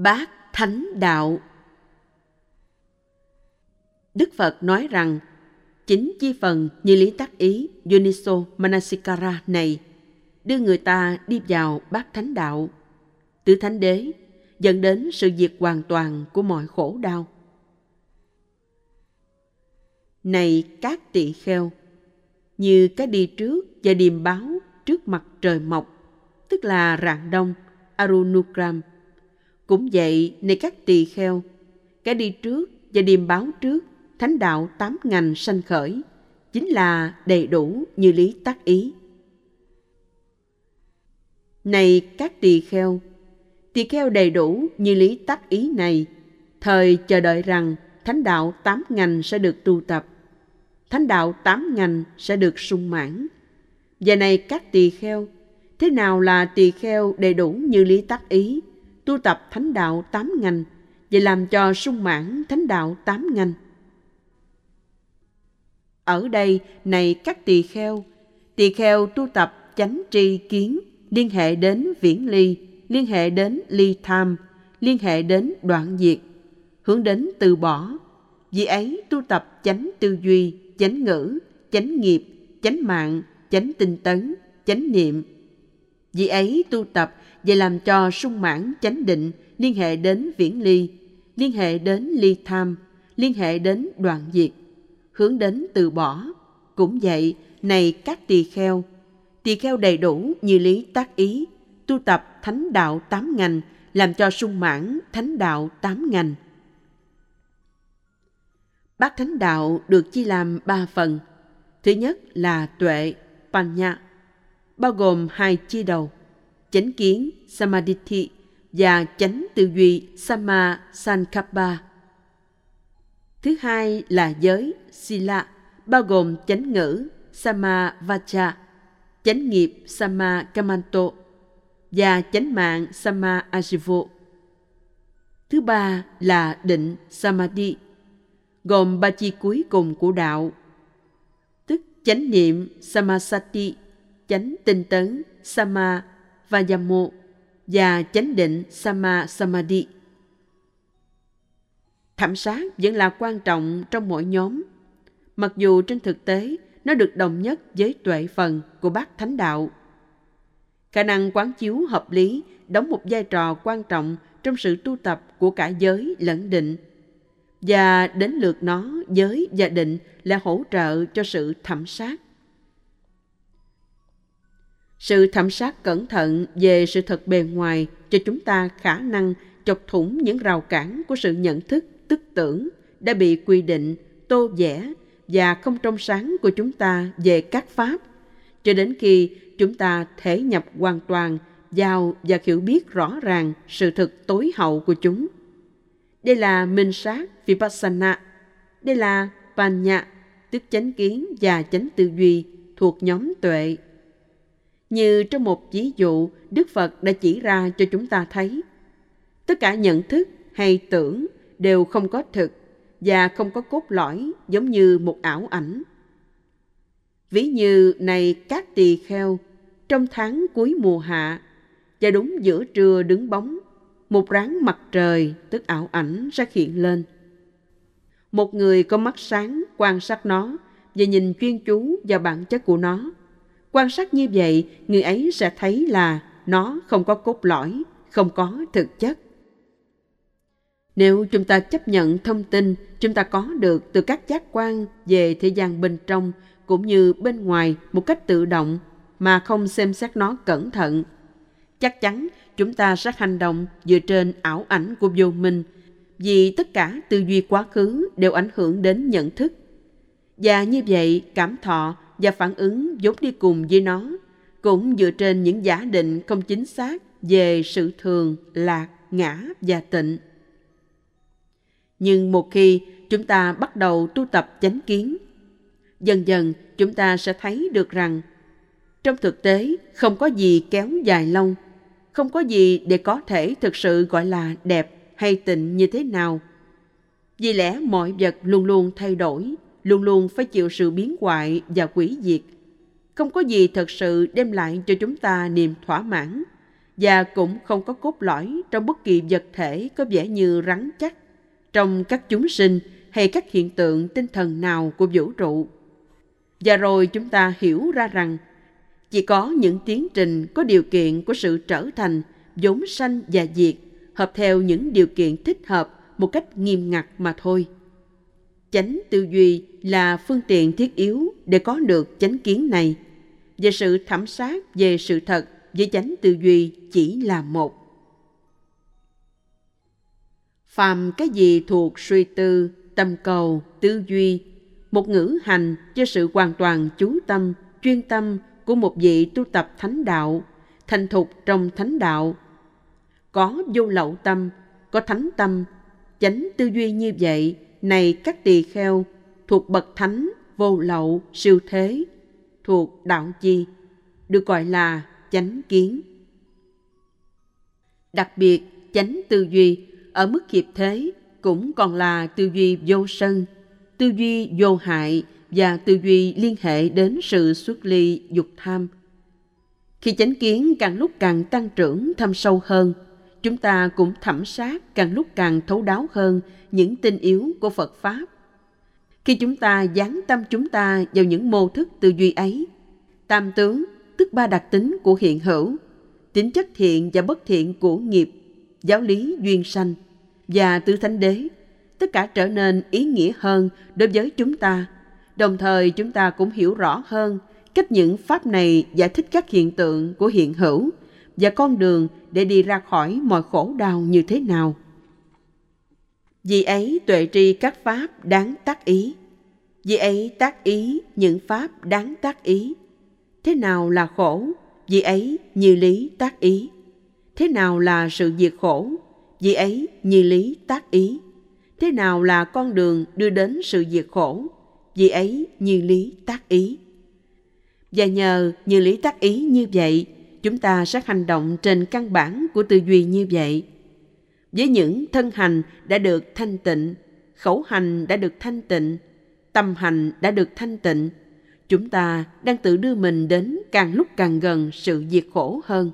Bát Thánh Đạo. Đức Phật nói rằng, chính chi phần như lý tác ý Yoniso Manasikara này đưa người ta đi vào bát thánh đạo, tứ thánh đế, dẫn đến sự diệt hoàn toàn của mọi khổ đau. Này các tỳ kheo, như cái đi trước và điềm báo trước mặt trời mọc, tức là rạng đông, Arunugram. Cũng vậy, này các tỳ kheo, cái đi trước và điềm báo trước thánh đạo 8 ngành sanh khởi, chính là đầy đủ như lý tác ý. Này các tỳ kheo đầy đủ như lý tác ý này, thời chờ đợi rằng thánh đạo 8 ngành sẽ được tu tập, thánh đạo 8 ngành sẽ được sung mãn. Và này các tỳ kheo, thế nào là tỳ kheo đầy đủ như lý tác ý, tu tập thánh đạo 8 ngành và làm cho sung mãn thánh đạo 8 ngành? Ở đây, này các tỳ kheo tu tập chánh tri kiến, liên hệ đến viễn ly, liên hệ đến ly tham, liên hệ đến đoạn diệt, hướng đến từ bỏ. Vì ấy tu tập chánh tư duy, chánh ngữ, chánh nghiệp, chánh mạng, chánh tinh tấn, chánh niệm. Vì ấy tu tập và làm cho sung mãn chánh định, liên hệ đến viễn ly, liên hệ đến ly tham, liên hệ đến đoạn diệt, hướng đến từ bỏ. Cũng vậy, này các tỳ kheo đầy đủ như lý tác ý, tu tập thánh đạo 8 ngành, làm cho sung mãn thánh đạo 8 ngành. Bát thánh đạo được chia làm 3 phần. Thứ nhất là tuệ, Panya, bao gồm 2 chia đầu, chánh kiến, Samadhi, và chánh tư duy, Samma Sankappa. Thứ hai là giới, Sila, bao gồm chánh ngữ, Samma Vacha, chánh nghiệp, Samma Kammanto, và chánh mạng, Samma Ajivo. Thứ ba là định, Samadhi, gồm 3 chi cuối cùng của đạo, tức chánh niệm, Samasati, chánh tinh tấn, Samma Vayamo, và chánh định, Samma Samadhi. Thẩm sát vẫn là quan trọng trong mỗi nhóm, mặc dù trên thực tế nó được đồng nhất với tuệ phần của bát thánh đạo. Khả năng quán chiếu hợp lý đóng một vai trò quan trọng trong sự tu tập của cả giới lẫn định, và đến lượt nó, giới và định là hỗ trợ cho sự thẩm sát. Sự thẩm sát cẩn thận về sự thật bề ngoài cho chúng ta khả năng chọc thủng những rào cản của sự nhận thức, tức tưởng đã bị quy định, tô vẽ và không trong sáng của chúng ta về các pháp, cho đến khi chúng ta thể nhập hoàn toàn vào và hiểu biết rõ ràng sự thực tối hậu của chúng. Đây là minh sát, Vipassana. Đây là Panya, tức chánh kiến và chánh tư duy thuộc nhóm tuệ. Như trong một ví dụ, Đức Phật đã chỉ ra cho chúng ta thấy, tất cả nhận thức hay tưởng đều không có thực và không có cốt lõi, giống như một ảo ảnh. Ví như này các tỳ kheo, trong tháng cuối mùa hạ, và đúng giữa trưa đứng bóng, một ráng mặt trời, tức ảo ảnh, sẽ hiện lên. Một người có mắt sáng quan sát nó và nhìn chuyên chú vào bản chất của nó. Quan sát như vậy, người ấy sẽ thấy là nó không có cốt lõi, không có thực chất. Nếu chúng ta chấp nhận thông tin chúng ta có được từ các giác quan về thế gian bên trong cũng như bên ngoài một cách tự động mà không xem xét nó cẩn thận, chắc chắn chúng ta sẽ hành động dựa trên ảo ảnh của vô minh, vì tất cả tư duy quá khứ đều ảnh hưởng đến nhận thức. Và như vậy, cảm thọ và phản ứng vốn đi cùng với nó cũng dựa trên những giả định không chính xác về sự thường, lạc, ngã và tịnh. Nhưng một khi chúng ta bắt đầu tu tập chánh kiến, dần dần chúng ta sẽ thấy được rằng trong thực tế không có gì kéo dài lâu, không có gì để có thể thực sự gọi là đẹp hay tịnh như thế nào. Vì lẽ mọi vật luôn luôn thay đổi, luôn luôn phải chịu sự biến hoại và hủy diệt. Không có gì thật sự đem lại cho chúng ta niềm thỏa mãn, và cũng không có cốt lõi trong bất kỳ vật thể có vẻ như rắn chắc, trong các chúng sinh hay các hiện tượng tinh thần nào của vũ trụ. Và rồi chúng ta hiểu ra rằng chỉ có những tiến trình có điều kiện của sự trở thành vốn sanh và diệt hợp theo những điều kiện thích hợp một cách nghiêm ngặt mà thôi. Chánh tư duy là phương tiện thiết yếu để có được chánh kiến này, và sự thẩm sát về sự thật với chánh tư duy chỉ là một. Phàm cái gì thuộc suy tư, tâm cầu, tư duy, một ngữ hành cho sự hoàn toàn chú tâm, chuyên tâm của một vị tu tập thánh đạo, thành thục trong thánh đạo. Có vô lậu tâm, có thánh tâm, chánh tư duy như vậy, này các tỳ kheo, thuộc bậc thánh, vô lậu, siêu thế, thuộc đạo chi, được gọi là chánh kiến. Đặc biệt, chánh tư duy ở mức hiệp thế cũng còn là tư duy vô sân, tư duy vô hại và tư duy liên hệ đến sự xuất ly dục tham. Khi chánh kiến càng lúc càng tăng trưởng thâm sâu hơn, chúng ta cũng thẩm sát càng lúc càng thấu đáo hơn những tinh yếu của Phật Pháp. Khi chúng ta dán tâm chúng ta vào những mô thức tư duy ấy, tam tướng, tức ba đặc tính của hiện hữu, tính chất thiện và bất thiện của nghiệp, giáo lý duyên sanh và tứ thánh đế, tất cả trở nên ý nghĩa hơn đối với chúng ta. Đồng thời chúng ta cũng hiểu rõ hơn cách những pháp này giải thích các hiện tượng của hiện hữu và con đường để đi ra khỏi mọi khổ đau như thế nào. Vì ấy tuệ tri các pháp đáng tác ý. Vì ấy tác ý những pháp đáng tác ý. Thế nào là khổ? Vì ấy như lý tác ý. Thế nào là sự diệt khổ? Vì ấy như lý tác ý. Thế nào là con đường đưa đến sự diệt khổ? Vì ấy như lý tác ý. Và nhờ như lý tác ý như vậy, chúng ta sẽ hành động trên căn bản của tư duy như vậy. Với những thân hành đã được thanh tịnh, khẩu hành đã được thanh tịnh, tâm hành đã được thanh tịnh, chúng ta đang tự đưa mình đến càng lúc càng gần sự diệt khổ hơn.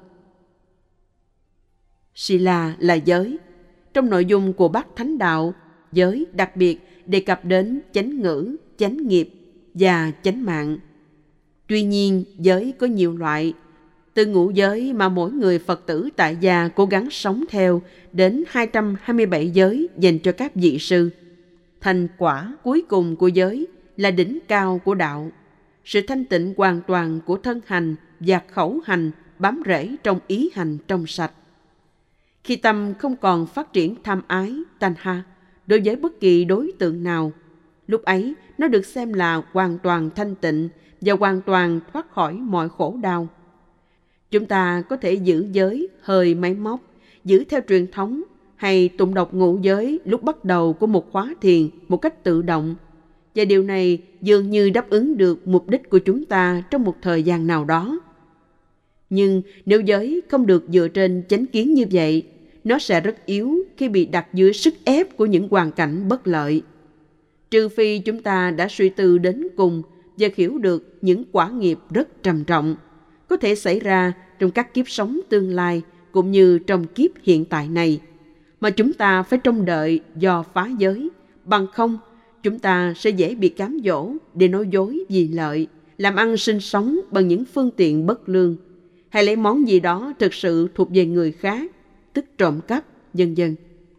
Sila là giới. Trong nội dung của Bát Thánh Đạo, giới đặc biệt đề cập đến chánh ngữ, chánh nghiệp và chánh mạng. Tuy nhiên, giới có nhiều loại, từ ngũ giới mà mỗi người Phật tử tại gia cố gắng sống theo đến 227 giới dành cho các vị sư. Thành quả cuối cùng của giới là đỉnh cao của đạo, sự thanh tịnh hoàn toàn của thân hành và khẩu hành bám rễ trong ý hành trong sạch. Khi tâm không còn phát triển tham ái, tanha đối với bất kỳ đối tượng nào, lúc ấy nó được xem là hoàn toàn thanh tịnh và hoàn toàn thoát khỏi mọi khổ đau. Chúng ta có thể giữ giới hơi máy móc, giữ theo truyền thống hay tụng đọc ngũ giới lúc bắt đầu của một khóa thiền một cách tự động. Và điều này dường như đáp ứng được mục đích của chúng ta trong một thời gian nào đó. Nhưng nếu giới không được dựa trên chánh kiến như vậy, nó sẽ rất yếu khi bị đặt dưới sức ép của những hoàn cảnh bất lợi. Trừ phi chúng ta đã suy tư đến cùng và hiểu được những quả nghiệp rất trầm trọng, có thể xảy ra trong các kiếp sống tương lai cũng như trong kiếp hiện tại này, mà chúng ta phải trông đợi do phá giới, bằng không chúng ta sẽ dễ bị cám dỗ để nói dối vì lợi, làm ăn sinh sống bằng những phương tiện bất lương, hay lấy món gì đó thực sự thuộc về người khác, tức trộm cắp, vân vân.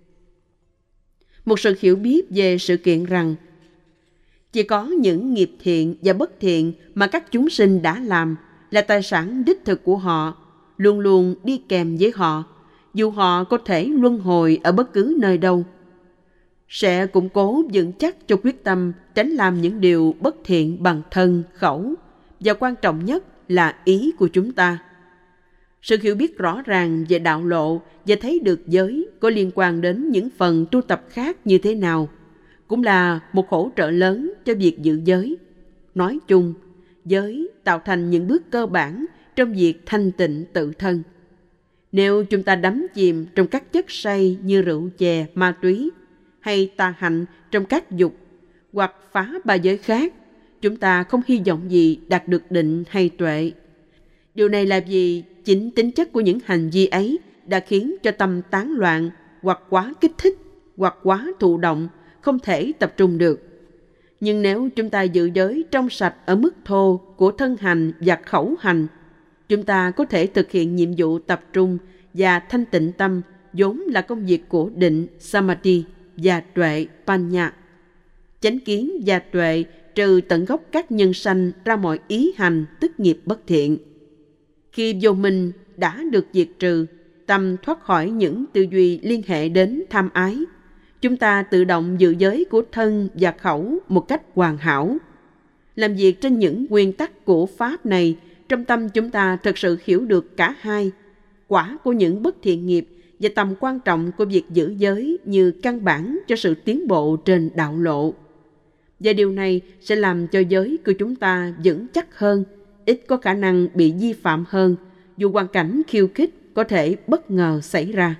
Một sự hiểu biết về sự kiện rằng chỉ có những nghiệp thiện và bất thiện mà các chúng sinh đã làm là tài sản đích thực của họ, luôn luôn đi kèm với họ, dù họ có thể luân hồi ở bất cứ nơi đâu, sẽ củng cố vững chắc cho quyết tâm tránh làm những điều bất thiện bằng thân, khẩu, và quan trọng nhất là ý của chúng ta. Sự hiểu biết rõ ràng về đạo lộ và thấy được giới có liên quan đến những phần tu tập khác như thế nào cũng là một hỗ trợ lớn cho việc giữ giới. Nói chung, giới tạo thành những bước cơ bản trong việc thanh tịnh tự thân. Nếu chúng ta đắm chìm trong các chất say như rượu chè, ma túy, hay tà hạnh trong các dục, hoặc phá ba giới khác, chúng ta không hy vọng gì đạt được định hay tuệ. Điều này là vì chính tính chất của những hành vi ấy đã khiến cho tâm tán loạn, hoặc quá kích thích, hoặc quá thụ động, không thể tập trung được. Nhưng nếu chúng ta giữ giới trong sạch ở mức thô của thân hành và khẩu hành, chúng ta có thể thực hiện nhiệm vụ tập trung và thanh tịnh tâm, vốn là công việc của định Samadhi và tuệ Panya. Chánh kiến và tuệ trừ tận gốc các nhân sanh ra mọi ý hành tức nghiệp bất thiện. Khi vô minh đã được diệt trừ, tâm thoát khỏi những tư duy liên hệ đến tham ái, chúng ta tự động giữ giới của thân và khẩu một cách hoàn hảo. Làm việc trên những nguyên tắc của Pháp này, trong tâm chúng ta thực sự hiểu được cả hai, quả của những bất thiện nghiệp và tầm quan trọng của việc giữ giới như căn bản cho sự tiến bộ trên đạo lộ. Và điều này sẽ làm cho giới của chúng ta vững chắc hơn, ít có khả năng bị vi phạm hơn, dù hoàn cảnh khiêu khích có thể bất ngờ xảy ra.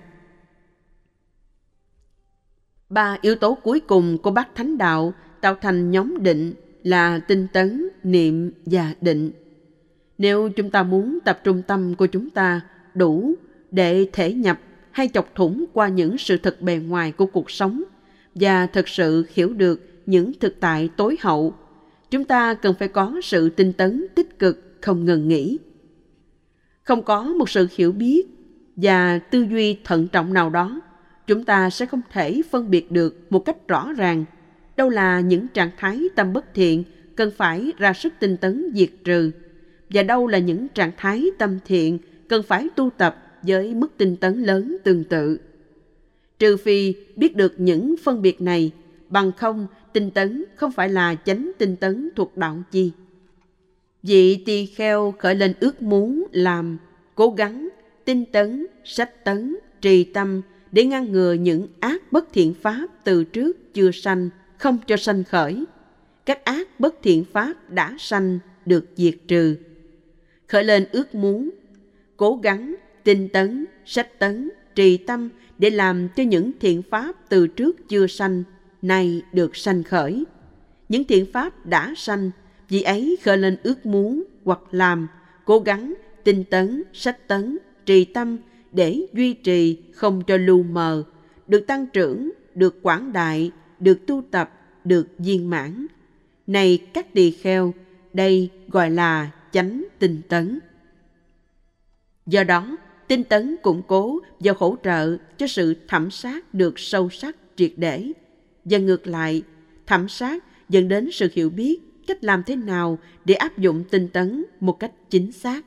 3 yếu tố cuối cùng của Bát Thánh Đạo tạo thành nhóm định là tinh tấn, niệm và định. Nếu chúng ta muốn tập trung tâm của chúng ta đủ để thể nhập hay chọc thủng qua những sự thật bề ngoài của cuộc sống và thực sự hiểu được những thực tại tối hậu, chúng ta cần phải có sự tinh tấn tích cực không ngừng nghỉ. Không có một sự hiểu biết và tư duy thận trọng nào đó, chúng ta sẽ không thể phân biệt được một cách rõ ràng đâu là những trạng thái tâm bất thiện cần phải ra sức tinh tấn diệt trừ, và đâu là những trạng thái tâm thiện cần phải tu tập với mức tinh tấn lớn tương tự. Trừ phi biết được những phân biệt này, bằng không tinh tấn không phải là chánh tinh tấn thuộc đạo chi. Vị tỳ kheo khởi lên ước muốn làm, cố gắng, tinh tấn, sách tấn, trì tâm để ngăn ngừa những ác bất thiện pháp từ trước chưa sanh, không cho sanh khởi. Các ác bất thiện pháp đã sanh được diệt trừ. Khởi lên ước muốn, cố gắng, tinh tấn, sách tấn, trì tâm để làm cho những thiện pháp từ trước chưa sanh, nay được sanh khởi. Những thiện pháp đã sanh, vì ấy khởi lên ước muốn hoặc làm, cố gắng, tinh tấn, sách tấn, trì tâm để duy trì không cho lu mờ, được tăng trưởng, được quảng đại, được tu tập, được viên mãn. Này các tỳ kheo, đây gọi là chánh tinh tấn. Do đó, tinh tấn củng cố và hỗ trợ cho sự thẩm sát được sâu sắc triệt để. Và ngược lại, thẩm sát dẫn đến sự hiểu biết cách làm thế nào để áp dụng tinh tấn một cách chính xác.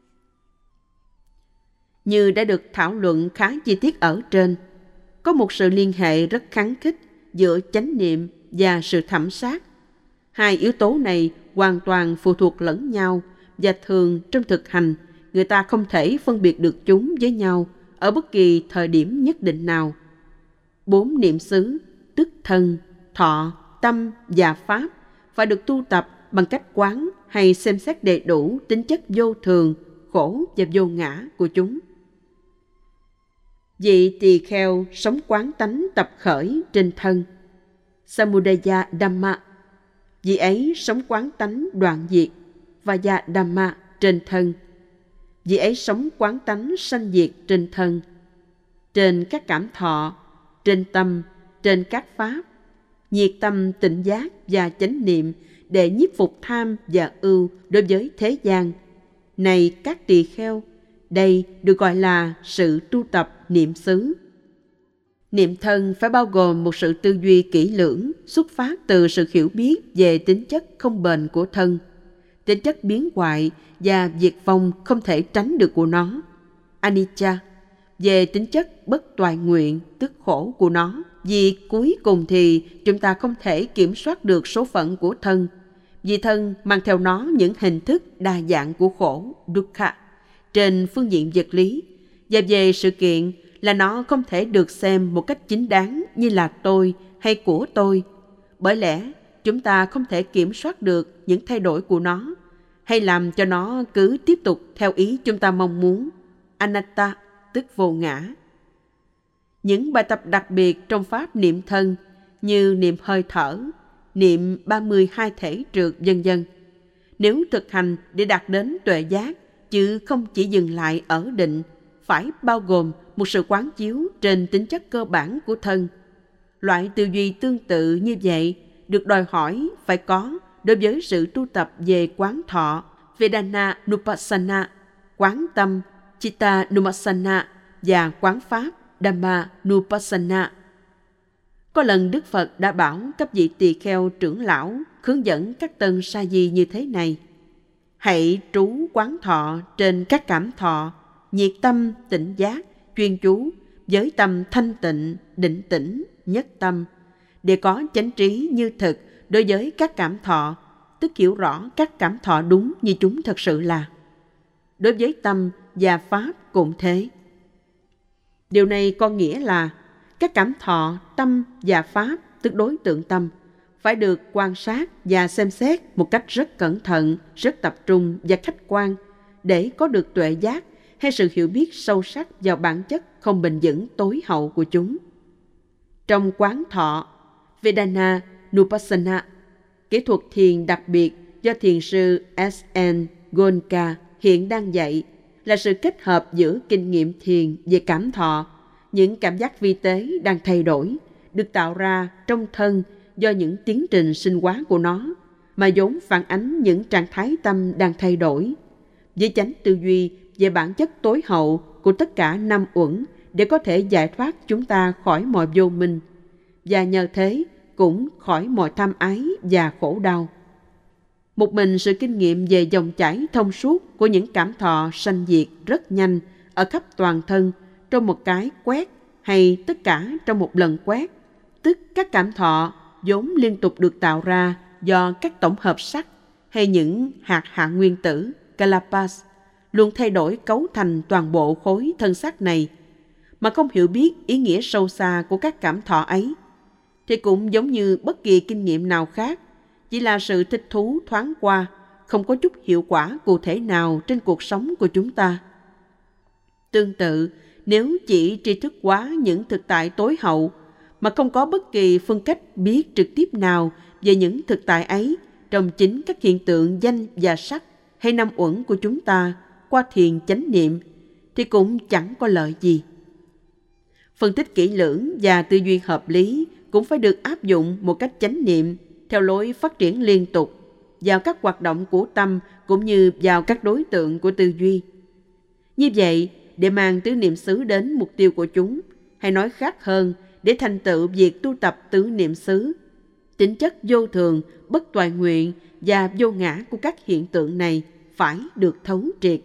Như đã được thảo luận khá chi tiết ở trên, có một sự liên hệ rất khăng khít giữa chánh niệm và sự thẩm sát. Hai yếu tố này hoàn toàn phụ thuộc lẫn nhau và thường trong thực hành, người ta không thể phân biệt được chúng với nhau ở bất kỳ thời điểm nhất định nào. 4 niệm xứ, tức thân, thọ, tâm và pháp, phải được tu tập bằng cách quán hay xem xét đầy đủ tính chất vô thường, khổ và vô ngã của chúng. Vị tỳ kheo sống quán tánh tập khởi trên thân, Samudaya Dhamma. Vị ấy sống quán tánh đoạn diệt, Vaya Dhamma trên thân. Vị ấy sống quán tánh sanh diệt trên thân, trên các cảm thọ, trên tâm, trên các pháp, nhiệt tâm tịnh giác và chánh niệm để nhiếp phục tham và ưu đối với thế gian. Này các tỳ kheo, đây được gọi là sự tu tập niệm xứ. Niệm thân phải bao gồm một sự tư duy kỹ lưỡng xuất phát từ sự hiểu biết về tính chất không bền của thân, tính chất biến hoại và diệt vong không thể tránh được của nó, anicca, về tính chất bất toại nguyện tức khổ của nó, vì cuối cùng thì chúng ta không thể kiểm soát được số phận của thân, vì thân mang theo nó những hình thức đa dạng của khổ, dukkha, trên phương diện vật lý, và về sự kiện là nó không thể được xem một cách chính đáng như là tôi hay của tôi. Bởi lẽ chúng ta không thể kiểm soát được những thay đổi của nó hay làm cho nó cứ tiếp tục theo ý chúng ta mong muốn, anatta tức vô ngã. Những bài tập đặc biệt trong pháp niệm thân như niệm hơi thở, niệm 32 thể trượt vân vân, nếu thực hành để đạt đến tuệ giác chứ không chỉ dừng lại ở định, phải bao gồm một sự quán chiếu trên tính chất cơ bản của thân. Loại tư duy tương tự như vậy được đòi hỏi phải có đối với sự tu tập về quán thọ, Vedana Nupassana, quán tâm, Chitta Nupassana và quán pháp, Dhamma Nupassana. Có lần Đức Phật đã bảo các vị tỳ kheo trưởng lão hướng dẫn các tân sa di như thế này: hãy trú quán thọ trên các cảm thọ, nhiệt tâm tỉnh giác, chuyên chú với tâm thanh tịnh, định tĩnh, nhất tâm, để có chánh trí như thực đối với các cảm thọ, tức hiểu rõ các cảm thọ đúng như chúng thật sự là. Đối với tâm và pháp cũng thế. Điều này có nghĩa là các cảm thọ, tâm và pháp, tức đối tượng tâm, phải được quan sát và xem xét một cách rất cẩn thận, rất tập trung và khách quan để có được tuệ giác hay sự hiểu biết sâu sắc vào bản chất không bền vững tối hậu của chúng. Trong quán thọ, Vedana Nupassana, kỹ thuật thiền đặc biệt do thiền sư S.N. Goenka hiện đang dạy là sự kết hợp giữa kinh nghiệm thiền về cảm thọ, những cảm giác vi tế đang thay đổi, được tạo ra trong thân do những tiến trình sinh hóa của nó, mà vốn phản ánh những trạng thái tâm đang thay đổi, với chánh tư duy về bản chất tối hậu của tất cả năm uẩn để có thể giải thoát chúng ta khỏi mọi vô minh, và nhờ thế cũng khỏi mọi tham ái và khổ đau. Một mình sự kinh nghiệm về dòng chảy thông suốt của những cảm thọ sanh diệt rất nhanh ở khắp toàn thân trong một cái quét, hay tất cả trong một lần quét, tức các cảm thọ vốn liên tục được tạo ra do các tổng hợp sắc hay những hạt hạ nguyên tử, Kalapas, luôn thay đổi cấu thành toàn bộ khối thân xác này, mà không hiểu biết ý nghĩa sâu xa của các cảm thọ ấy, thì cũng giống như bất kỳ kinh nghiệm nào khác, chỉ là sự thích thú thoáng qua, không có chút hiệu quả cụ thể nào trên cuộc sống của chúng ta. Tương tự, nếu chỉ tri thức hóa những thực tại tối hậu, mà không có bất kỳ phương cách biết trực tiếp nào về những thực tại ấy trong chính các hiện tượng danh và sắc hay năm uẩn của chúng ta qua thiền chánh niệm, thì cũng chẳng có lợi gì. Phân tích kỹ lưỡng và tư duy hợp lý cũng phải được áp dụng một cách chánh niệm theo lối phát triển liên tục vào các hoạt động của tâm cũng như vào các đối tượng của tư duy. Như vậy, để mang tứ niệm xứ đến mục tiêu của chúng, hay nói khác hơn, để thành tựu việc tu tập tứ niệm xứ, tính chất vô thường, bất toại nguyện và vô ngã của các hiện tượng này phải được thấu triệt.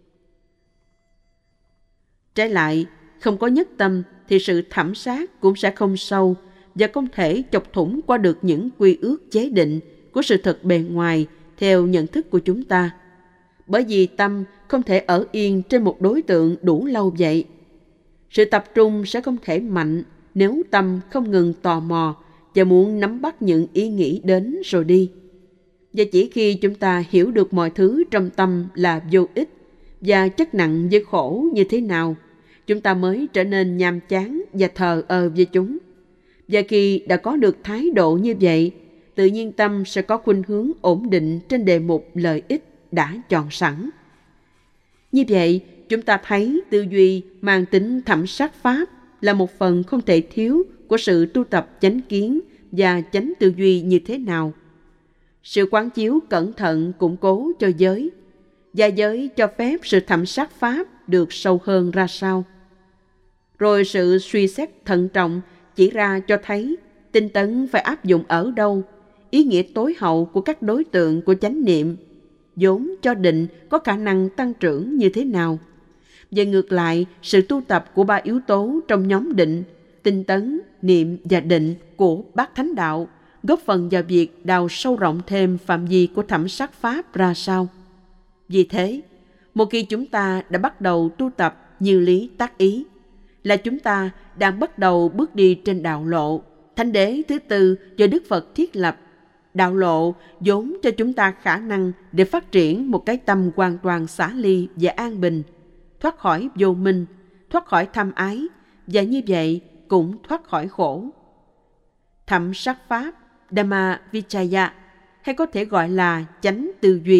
Trái lại, không có nhất tâm thì sự thẩm sát cũng sẽ không sâu và không thể chọc thủng qua được những quy ước chế định của sự thật bề ngoài theo nhận thức của chúng ta. Bởi vì tâm không thể ở yên trên một đối tượng đủ lâu vậy. Sự tập trung sẽ không thể mạnh nếu tâm không ngừng tò mò và muốn nắm bắt những ý nghĩ đến rồi đi. Và chỉ khi chúng ta hiểu được mọi thứ trong tâm là vô ích và chất nặng với khổ như thế nào, chúng ta mới trở nên nhàm chán và thờ ơ với chúng. Và khi đã có được thái độ như vậy, tự nhiên tâm sẽ có khuynh hướng ổn định trên đề mục lợi ích đã chọn sẵn. Như vậy, chúng ta thấy tư duy mang tính thẩm sát pháp là một phần không thể thiếu của sự tu tập chánh kiến và chánh tư duy như thế nào. Sự quán chiếu cẩn thận củng cố cho giới, và giới cho phép sự thẩm sát pháp được sâu hơn ra sao. Rồi sự suy xét thận trọng chỉ ra cho thấy tinh tấn phải áp dụng ở đâu, ý nghĩa tối hậu của các đối tượng của chánh niệm, vốn cho định có khả năng tăng trưởng như thế nào. Và ngược lại, sự tu tập của ba yếu tố trong nhóm định, tinh tấn, niệm và định của Bát Thánh Đạo góp phần vào việc đào sâu rộng thêm phạm vi của thẩm sát pháp ra sao. Vì thế, một khi chúng ta đã bắt đầu tu tập như lý tác ý, là chúng ta đang bắt đầu bước đi trên đạo lộ, thánh đế thứ tư do Đức Phật thiết lập. Đạo lộ vốn cho chúng ta khả năng để phát triển một cái tâm hoàn toàn xả ly và an bình, thoát khỏi vô minh, thoát khỏi tham ái, và như vậy cũng thoát khỏi khổ. Thẩm sát pháp, Dhamma Vichaya, hay có thể gọi là chánh tư duy,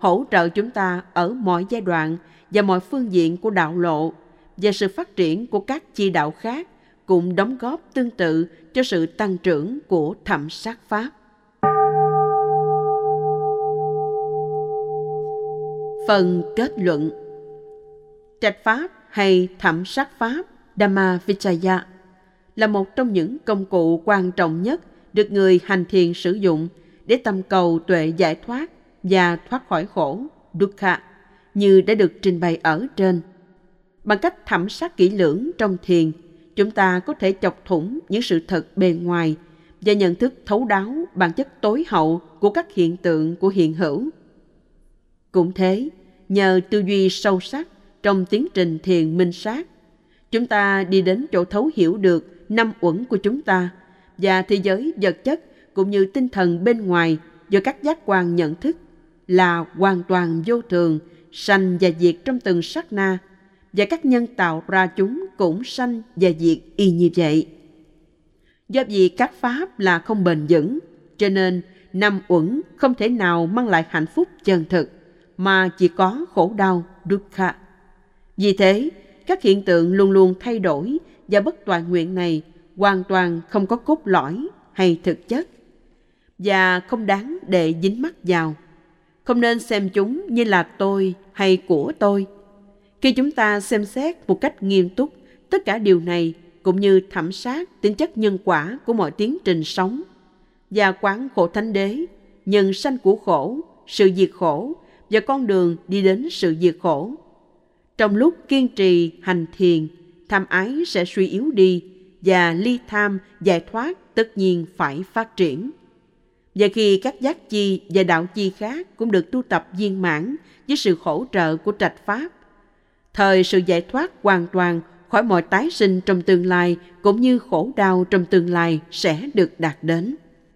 hỗ trợ chúng ta ở mọi giai đoạn và mọi phương diện của đạo lộ, và sự phát triển của các chi đạo khác cũng đóng góp tương tự cho sự tăng trưởng của thẩm sát pháp. Phần kết luận. Trạch pháp hay thẩm sát pháp Dhamma Vichaya là một trong những công cụ quan trọng nhất được người hành thiền sử dụng để tầm cầu tuệ giải thoát và thoát khỏi khổ, dukkha, như đã được trình bày ở trên. Bằng cách thẩm sát kỹ lưỡng trong thiền, chúng ta có thể chọc thủng những sự thật bề ngoài và nhận thức thấu đáo bản chất tối hậu của các hiện tượng của hiện hữu. Cũng thế, nhờ tư duy sâu sắc trong tiến trình thiền minh sát, chúng ta đi đến chỗ thấu hiểu được năm uẩn của chúng ta và thế giới vật chất cũng như tinh thần bên ngoài do các giác quan nhận thức là hoàn toàn vô thường, sanh và diệt trong từng sát na, và các nhân tạo ra chúng cũng sanh và diệt y như vậy. Do vì các pháp là không bền vững, cho nên năm uẩn không thể nào mang lại hạnh phúc chân thực, mà chỉ có khổ đau, dukkha. Vì thế, các hiện tượng luôn luôn thay đổi và bất toại nguyện này hoàn toàn không có cốt lõi hay thực chất, và không đáng để dính mắc vào. Không nên xem chúng như là tôi hay của tôi. Khi chúng ta xem xét một cách nghiêm túc tất cả điều này, cũng như thẩm sát tính chất nhân quả của mọi tiến trình sống, và quán khổ thánh đế, nhân sanh của khổ, sự diệt khổ và con đường đi đến sự diệt khổ. Trong lúc kiên trì hành thiền, tham ái sẽ suy yếu đi và ly tham giải thoát tất nhiên phải phát triển. Và khi các giác chi và đạo chi khác cũng được tu tập viên mãn với sự hỗ trợ của trạch pháp, thời sự giải thoát hoàn toàn khỏi mọi tái sinh trong tương lai cũng như khổ đau trong tương lai sẽ được đạt đến.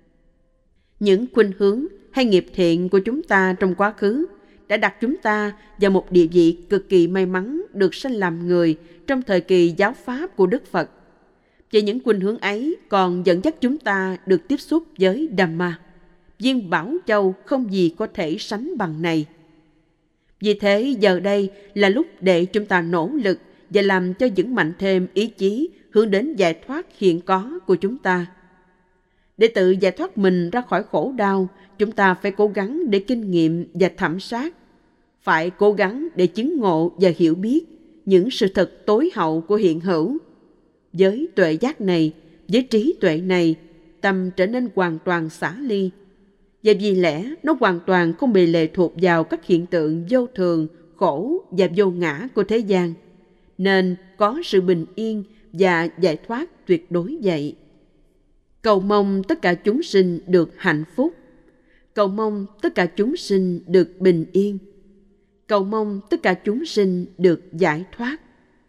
Những khuynh hướng hay nghiệp thiện của chúng ta trong quá khứ đã đặt chúng ta vào một địa vị cực kỳ may mắn được sanh làm người trong thời kỳ giáo pháp của Đức Phật. Và những khuynh hướng ấy còn dẫn dắt chúng ta được tiếp xúc với Dhamma, viên bảo châu không gì có thể sánh bằng này. Vì thế giờ đây là lúc để chúng ta nỗ lực và làm cho vững mạnh thêm ý chí hướng đến giải thoát hiện có của chúng ta. Để tự giải thoát mình ra khỏi khổ đau, chúng ta phải cố gắng để kinh nghiệm và thẩm sát, phải cố gắng để chứng ngộ và hiểu biết những sự thật tối hậu của hiện hữu. Với tuệ giác này, với trí tuệ này, tâm trở nên hoàn toàn xả ly. Và vì lẽ nó hoàn toàn không bị lệ thuộc vào các hiện tượng vô thường, khổ và vô ngã của thế gian, nên có sự bình yên và giải thoát tuyệt đối vậy. Cầu mong tất cả chúng sinh được hạnh phúc. Cầu mong tất cả chúng sinh được bình yên. Cầu mong tất cả chúng sinh được giải thoát.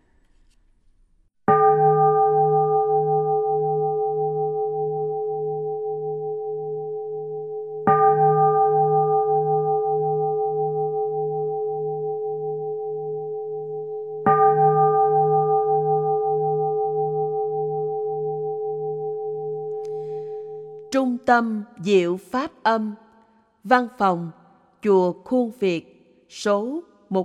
Trung tâm Diệu Pháp Âm, Văn phòng Chùa Khuôn Việt, số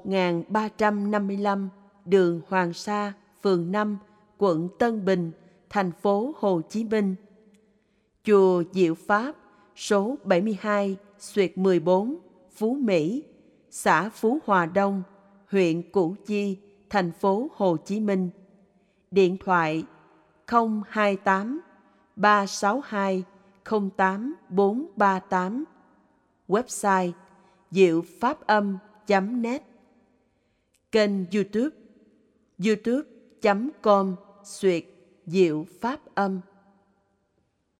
1355, đường Hoàng Sa, phường 5, quận Tân Bình, thành phố Hồ Chí Minh. Chùa Diệu Pháp, số 72/14, Phú Mỹ, xã Phú Hòa Đông, huyện Củ Chi, thành phố Hồ Chí Minh. Điện thoại 028 362 08438. Website diệu pháp âm.net. Kênh YouTube youtube.com/diệu pháp âm.